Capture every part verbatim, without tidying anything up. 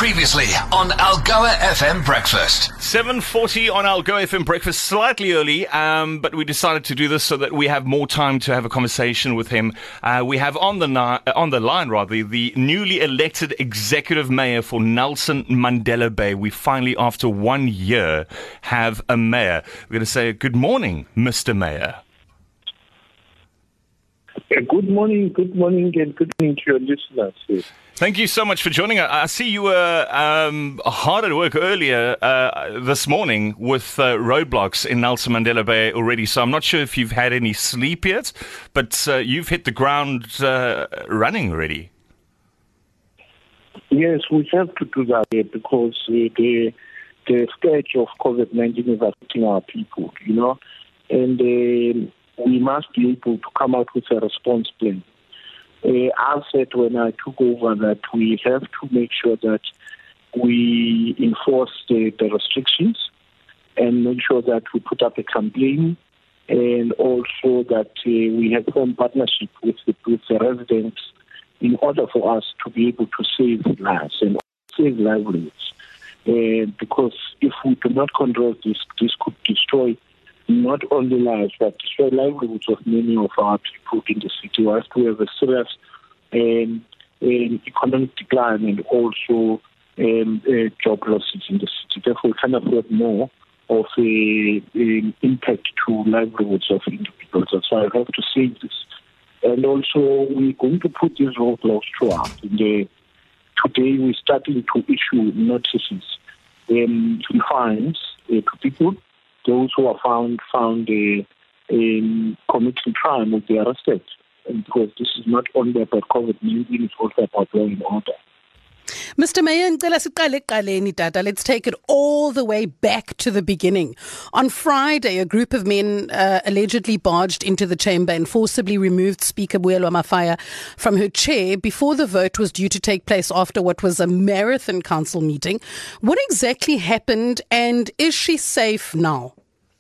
Previously on Algoa F M Breakfast. seven forty on Algoa F M Breakfast, slightly early, um, but we decided to do this so that we have more time to have a conversation with him. Uh, we have on the ni- on the line, rather, the newly elected executive mayor for Nelson Mandela Bay. We finally, after one year, have a mayor. We're going to say good morning, Mister Mayor. Good morning, good morning, and good morning to your listeners. Thank you so much for joining us. I see you were um, hard at work earlier uh, this morning with uh, roadblocks in Nelson Mandela Bay already, so I'm not sure if you've had any sleep yet, but uh, you've hit the ground uh, running already. Yes, we have to do that uh, because uh, the, the scourge of COVID nineteen is affecting our people, you know, and uh, we must be able to come out with a response plan. Uh, I said when I took over that we have to make sure that we enforce the, the restrictions and make sure that we put up a campaign, and also that uh, we have formed partnership with the, with the residents in order for us to be able to save lives and save livelihoods. Uh, because if we do not control this, this could destroy not only lives, but destroy livelihoods of many of our people in the city. We have to have a serious um, um, economic decline and also um, uh, job losses in the city. Therefore, we can afford more of an impact to livelihoods of individuals. That's why I have to say this. And also, we're going to put these roadblocks throughout. In the, today, we're starting to issue notices um, to fines uh, to people. Those who are found found uh, in committing crime will be arrested. And because this is not only about COVID nineteen, it's also about law and order. Mister Mayor, let's take it all the way back to the beginning. On Friday, a group of men uh, allegedly barged into the chamber and forcibly removed Speaker Buelo Mafaya from her chair before the vote was due to take place after what was a marathon council meeting. What exactly happened, and is she safe now?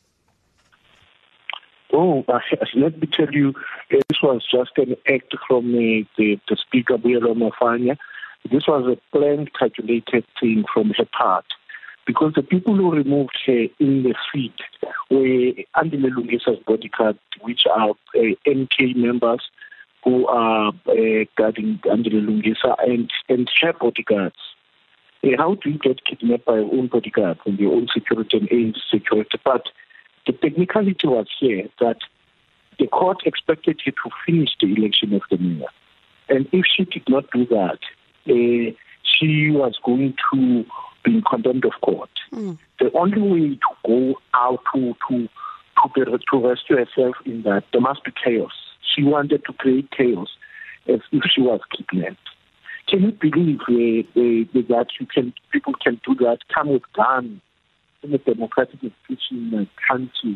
Oh, let me tell you, this was just an act from uh, the, the Speaker Buelo Mafaya. This was a planned, calculated thing from her part, because the people who removed her in the street were Andile Lungisa's bodyguard, which are uh, M K members who are uh, guarding Andile Lungisa and, and her bodyguards. Uh, how do you get kidnapped by your own bodyguard and your own security and aid security? But the technicality was here that the court expected her to finish the election of the mayor. And if she did not do that, Uh, she was going to be in contempt of court. Mm. The only way to go out to to to, be, to rescue herself in that, there must be chaos. She wanted to create chaos as if she was kidnapped. Can you believe uh, uh, that you can people can do that? Come with guns in a democratic institution country,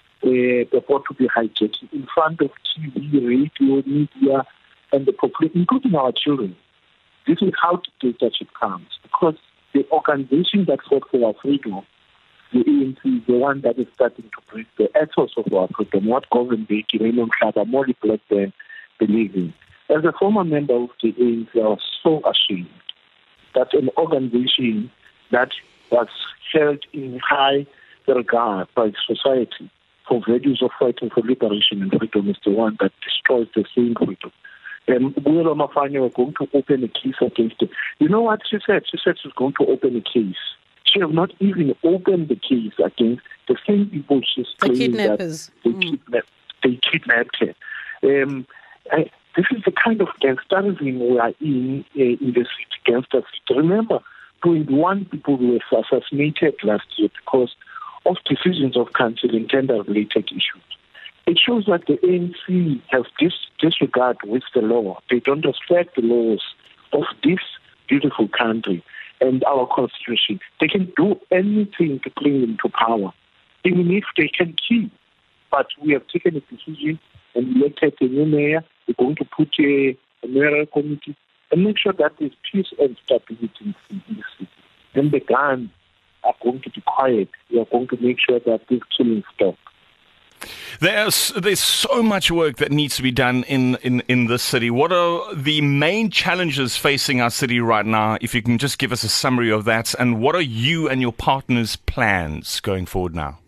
uh, before to be hijacked in front of T V, radio, media, and the population, including our children. This is how dictatorship comes, because the organization that fought for our freedom, the A N C, is the one that is starting to break the ethos of our freedom, what government they are more black than believing. As a former member of the A N C, I was so ashamed that an organization that was held in high regard by society for values of fighting for liberation and freedom is the one that destroys the same freedom. And Buelo Mafaya were going to open a case against it. You know what she said? She said she's going to open a case. She has not even opened the case against the same people she's the claiming kidnappers. that they, mm. kidnapped, they kidnapped her. Um, I, this is the kind of gangsterism we are in uh, in the city, gangster city. Remember, twenty-one people were assassinated last year because of decisions of council in gender-related issues. It shows that the A N C has this disregard with the law. They don't respect the laws of this beautiful country and our constitution. They can do anything to cling into power, even if they can kill. But we have taken a decision and elected a new mayor. We're going to put a, a mayoral committee and make sure that there's peace and stability in the city. And the guns are going to be quiet. We are going to make sure that this killing stops. There's there's so much work that needs to be done in, in, in this city. What are the main challenges facing our city right now? If you can just give us a summary of that, and what are you and your partners' plans going forward now?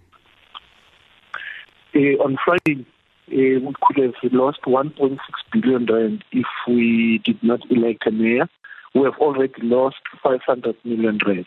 Uh, on Friday, uh, we could have lost one point six billion rand if we did not elect a mayor. We have already lost five hundred million rand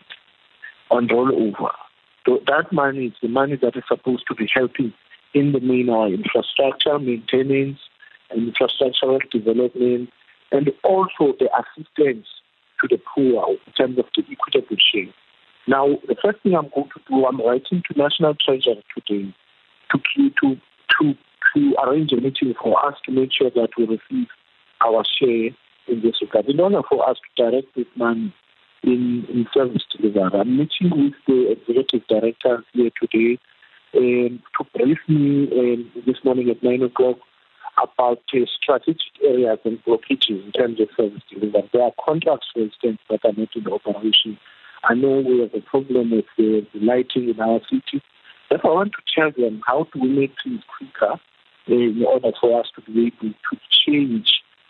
on rollover. So that money is the money that is supposed to be helping in the main our infrastructure, maintenance, and infrastructural development, and also the assistance to the poor in terms of the equitable share. Now, the first thing I'm going to do, I'm writing to National Treasury today to to to to arrange a meeting for us to make sure that we receive our share in this regard. In order for us to direct this money in, in service delivery, I'm meeting with the executive director here today um, to brief me um, this morning at nine o'clock about uh, strategic areas and blockages in terms of service delivery. There are contracts, for instance, that are not in operation. I know we have a problem with uh, the lighting in our city. Therefore, I want to tell them how do we make things quicker uh, in order for us to be able to change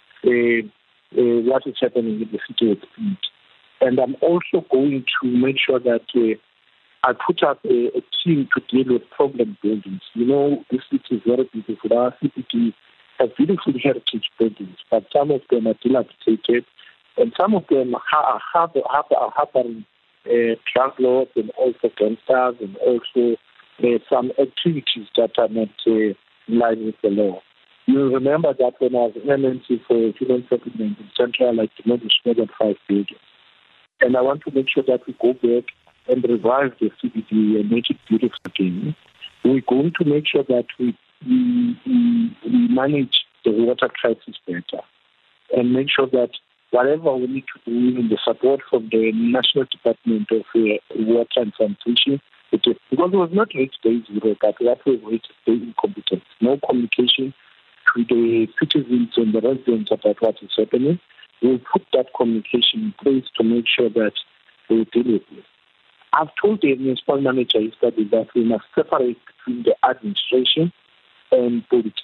uh, uh, what is happening in the city of speed. And I'm also going to make sure that uh, I put up a, a team to deal with problem buildings. You know, this city is very beautiful. Our C P D have beautiful heritage buildings, but some of them are dilapidated, and some of them are, are, are, are harboring uh, drug lords and also gangsters, and also uh, some activities that are not uh, in line with the law. You remember that when I was in M N C for human settlement in Central, I demolished more than five buildings. And I want to make sure that we go back and revive the C B D and make it beautiful again. We're going to make sure that we, we, we manage the water crisis better and make sure that whatever we need to do in the support from the National Department of uh, Water and Sanitation, it is, because it was not reached day zero, but what we reached is incompetence. No communication to the citizens and the residents about what is happening. We'll put that communication in place to make sure that we deal with this. I've told the municipal manager yesterday that we must separate between the administration and politics.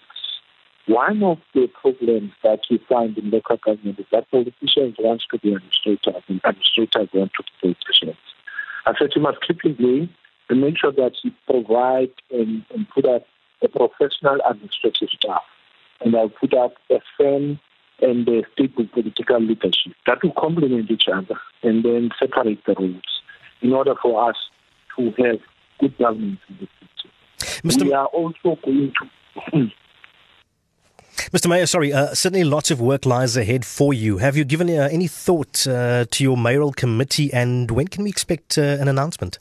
One of the problems that we find in local government is that politicians want to be administrators and administrators want to be politicians. I said you must keep in lane and make sure that you provide and, and put up a professional administrative staff. And I'll put up a firm and a stable political leadership that will complement each other and then separate the roles in order for us to have good governance in the future. Mister We are also going to... Mister Mayor, sorry, uh, certainly lots of work lies ahead for you. Have you given uh, any thought uh, to your mayoral committee, and when can we expect uh, an announcement?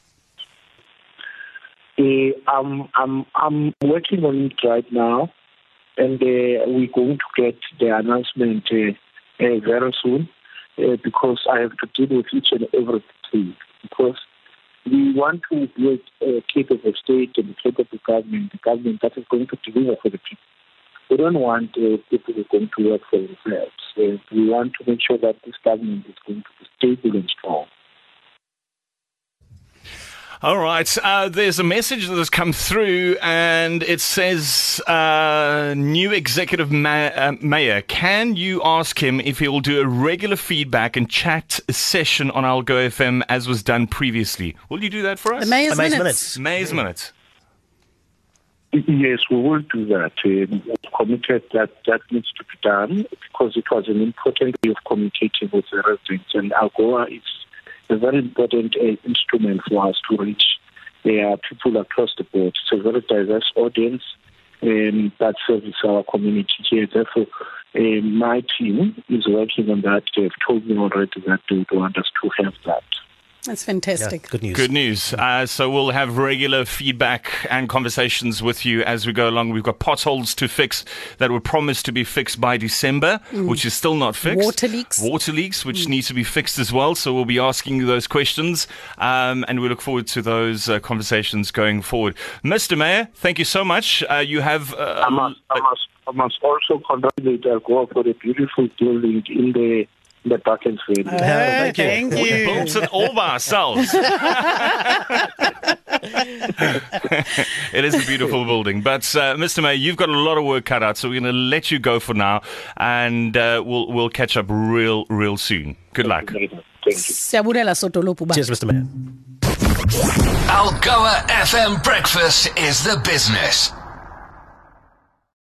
Uh, I'm, I'm, I'm working on it right now, and uh, we're going to get the announcement uh, uh, very soon uh, because I have to deal with each and every thing. Because we want to build a capable state and a capable government, a government that is going to deliver for the people. We don't want uh, people who are going to work for themselves. Uh, we want to make sure that this government is going to be stable and strong. All right. Uh, there's a message that has come through, and it says, uh, new executive ma- uh, mayor, can you ask him if he will do a regular feedback and chat session on Algo F M as was done previously? Will you do that for us? The Mayor's, The Mayor's minutes. minutes. Mayor's minutes. Yes, we will do that. Um, we're committed that that needs to be done because it was an important way of communicating with the residents, and Algoa is a very important uh, instrument for us to reach uh, people across the board. It's a very diverse audience um, that serves our community here. Therefore, uh, my team is working on that. They've told me already that they would want us to have that. That's Yeah, fantastic. good news. Good news. Uh, so we'll have regular feedback and conversations with you as we go along. We've got potholes to fix that were promised to be fixed by December, which is still not fixed. Water leaks. Water leaks, which need to be fixed as well. So we'll be asking you those questions, um, and we look forward to those uh, conversations going forward. Mister Mayor, thank you so much. Uh, you have... Uh, I must, I must, I must also congratulate Algoa for the beautiful building in the in the Buckensville. thank you. Thank we you. built it all by ourselves. It is a beautiful building. But, uh, Mister Mayor, you've got a lot of work cut out, so we're going to let you go for now, and uh, we'll we'll catch up real, real soon. Good luck. Thank you. Siyabulela Sotolopu. Cheers, Mister Mayor. Algoa F M Breakfast is the business.